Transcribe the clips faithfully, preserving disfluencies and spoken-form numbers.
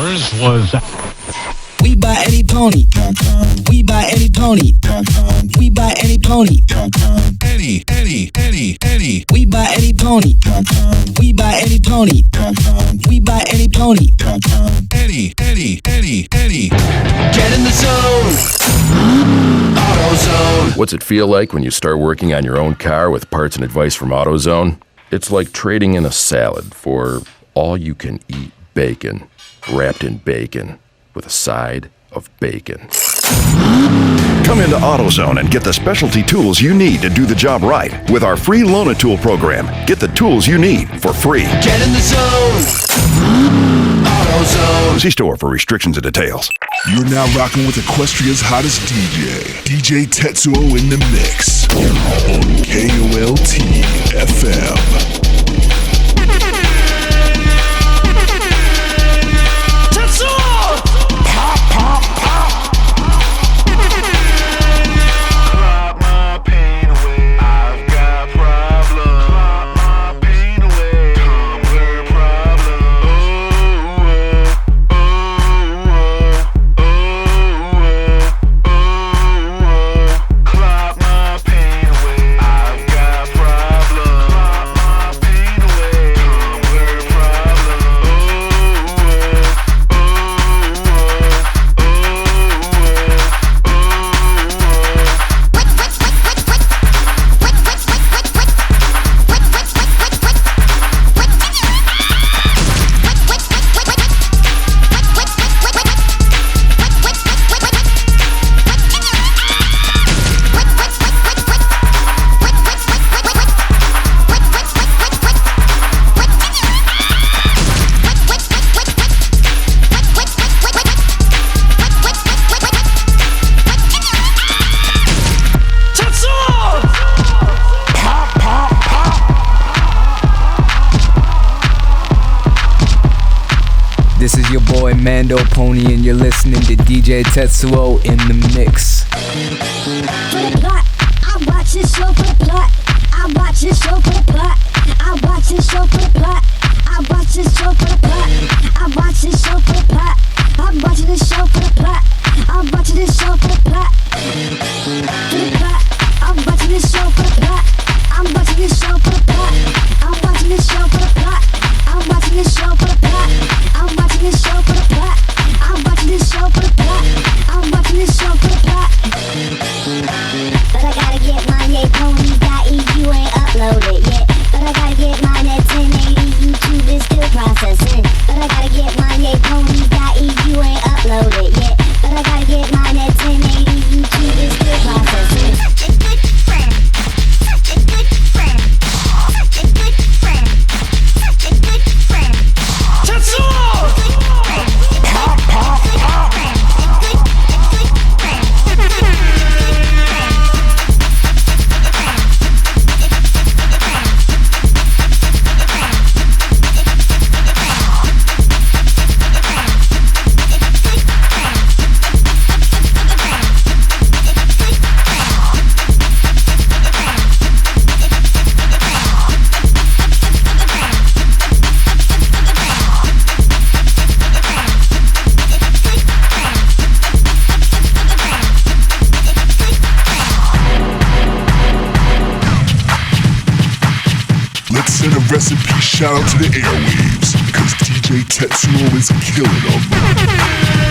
Yours was. We buy any pony. We buy any pony. We buy any pony. Any, any, any, any. We buy any pony. We buy any pony. We buy any pony. Any, any, any, any. Get in the zone. AutoZone. What's it feel like when you start working on your own car with parts and advice from AutoZone? It's like trading in a salad for all-you-can-eat bacon, wrapped in bacon, with a side of bacon. Come into AutoZone and get the specialty tools you need to do the job right with our free Loan-A-Tool program. Get the tools you need for free. Get in the zone. AutoZone. See store for restrictions and details. You're now rocking with Equestria's hottest D J, D J Tetsuo in the mix on K O L T F M. This is your boy Mando Pony, and you're listening to D J Tetsuo in the mix. For the plot, I watch this show for the plot. I watch this show for the plot. I watch this show for the plot. I watch this show for the plot. I watch this show for the plot. I'm watching this show for the plot. I'm watching this show for the plot. For the plot, I'm watching this show for the plot. I'm watching this show for the plot. I'm watching this show for the plot. I'm watching this show for the plot. I'm watching this show for the plot. I'm watching this show for the plot. I'm watching this show for the plot. But I gotta get mine, yeah, ponies dot e u ain't uploaded yet. But I gotta get mine at ten eighty, YouTube is still processing. But I gotta get mine, yeah, ponies dot e u ain't uploaded yet. But I gotta get mine at ten eighty, YouTube is still processing. Such a good friend. Such a good friend. Such a good friend. Such a good friend. Tetsuo! Pop, pop, pop! Send a recipe shout out to the airwaves, because D J Tetsuo is killing them.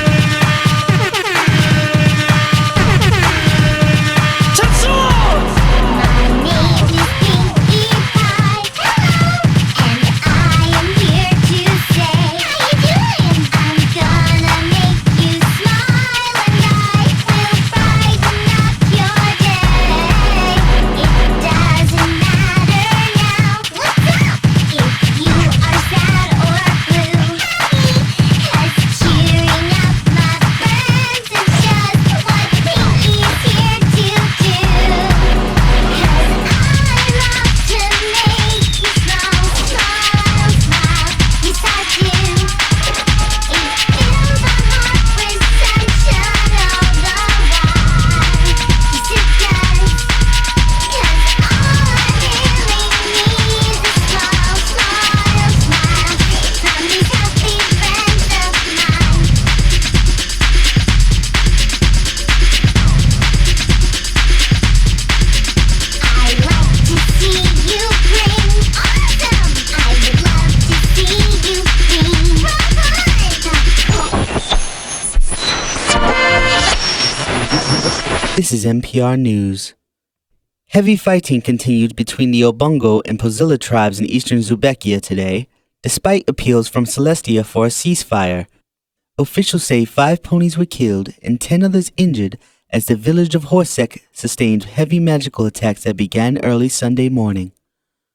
Cheering up This is N P R News. Heavy fighting continued between the Obongo and Pozilla tribes in eastern Zubekia today, despite appeals from Celestia for a ceasefire. Officials say five ponies were killed and ten others injured as the village of Horsek sustained heavy magical attacks that began early Sunday morning.